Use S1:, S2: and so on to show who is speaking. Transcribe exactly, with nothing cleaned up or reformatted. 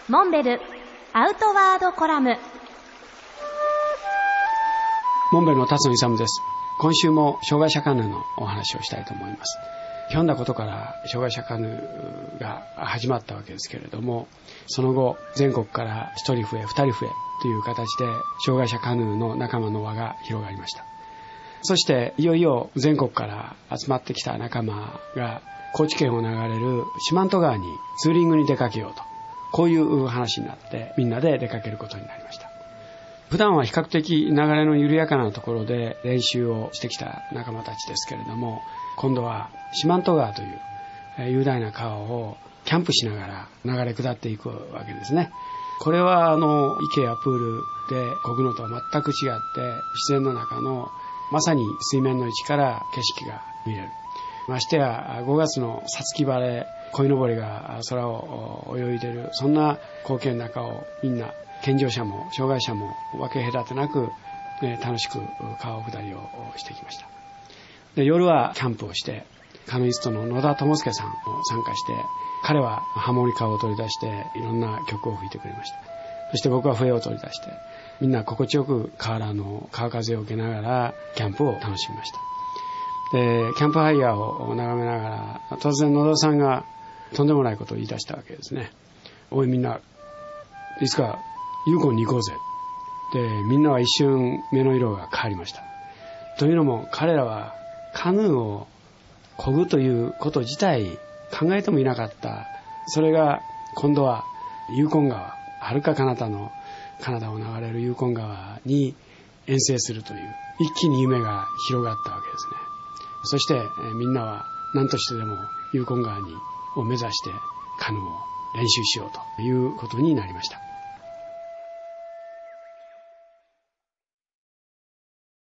S1: モンベルアウトワードコラム。
S2: モンベルの辰野勇です。今週も障害者カヌーのお話をしたいと思います。ひょんなことから障害者カヌーが始まったわけですけれども、その後全国からひとり増えふたり増えという形で障害者カヌーの仲間の輪が広がりました。そしていよいよ全国から集まってきた仲間が高知県を流れる四万十川にツーリングに出かけようと、こういう話になってみんなで出かけることになりました。普段は比較的流れの緩やかなところで練習をしてきた仲間たちですけれども、今度は四万十川という雄大な川をキャンプしながら流れ下っていくわけですね。これはあの池やプールで漕ぐのとは全く違って、自然の中のまさに水面の位置から景色が見れる。ましてやごがつの五月晴れ、鯉のぼりが空を泳いでいる、そんな光景の中をみんな健常者も障害者も分け隔てなく、ね、楽しく川下りをしてきました。で、夜はキャンプをして、カヌイストの野田智介さんを参加して、彼はハーモニカを取り出していろんな曲を吹いてくれました。そして僕は笛を取り出して、みんな心地よく河原の川風を受けながらキャンプを楽しみました。で、キャンプファイヤーを眺めながら、突然野田さんがとんでもないことを言い出したわけですね。おいみんな、いつかユーコンに行こうぜ。で、みんなは一瞬目の色が変わりました。というのも彼らはカヌーを漕ぐということ自体考えてもいなかった。それが今度はユーコン川、はるか彼方のカナダを流れるユーコン川に遠征するという、一気に夢が広がったわけですね。そして、えー、みんなは何としてでもユーコン川にを目指してカヌーを練習しようということになりました。